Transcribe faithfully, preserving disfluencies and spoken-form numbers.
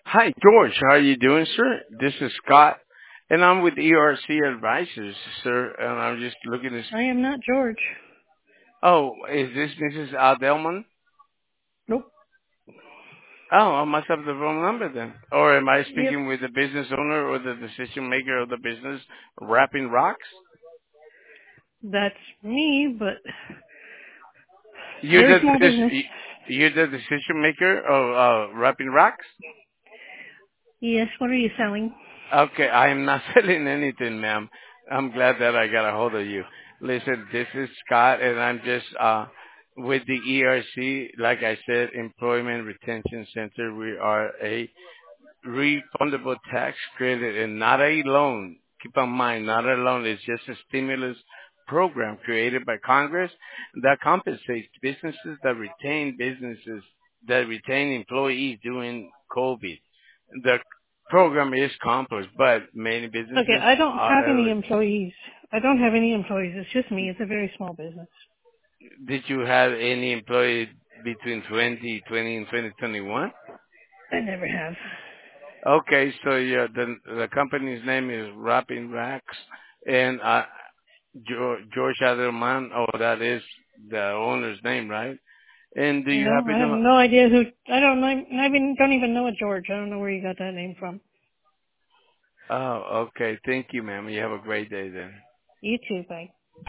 Hi, George. How are you doing, sir? This is Scott, and I'm with E R C Advisors, sir. And I'm just looking to. I am not George. Oh, is this Missus Adelman? Nope. Oh, I must have the wrong number then. Or am I Yep. speaking with the business owner or the decision maker of the business, Wrapping Rocks? That's me, but You're very the small business. deci- you're the decision maker of uh, Wrapping Rocks? Yes, what are you selling? Okay, I am not selling anything, ma'am. I'm glad that I got a hold of you. Listen, this is Scott, and I'm just uh with the E R C. Like I said, Employment Retention Center. We are a refundable tax credit and not a loan. Keep in mind, not a loan. It's just a stimulus program created by Congress that compensates businesses that retain businesses that retain employees during COVID. The program is complex, but many Okay, businesses I don't have any are. employees. I don't have any employees. It's just me. It's a very small business. Did you have any employee between twenty twenty and twenty twenty-one? I never have. Okay, so yeah, the the company's name is Wrapping Racks, and uh, George, George Adelman. Oh, that is the owner's name, right? And do you No, happen I have to? no idea who. I don't know. I even don't even know a George. I don't know where you got that name from. Oh, okay. Thank you, ma'am. You have a great day then. You too. Bye.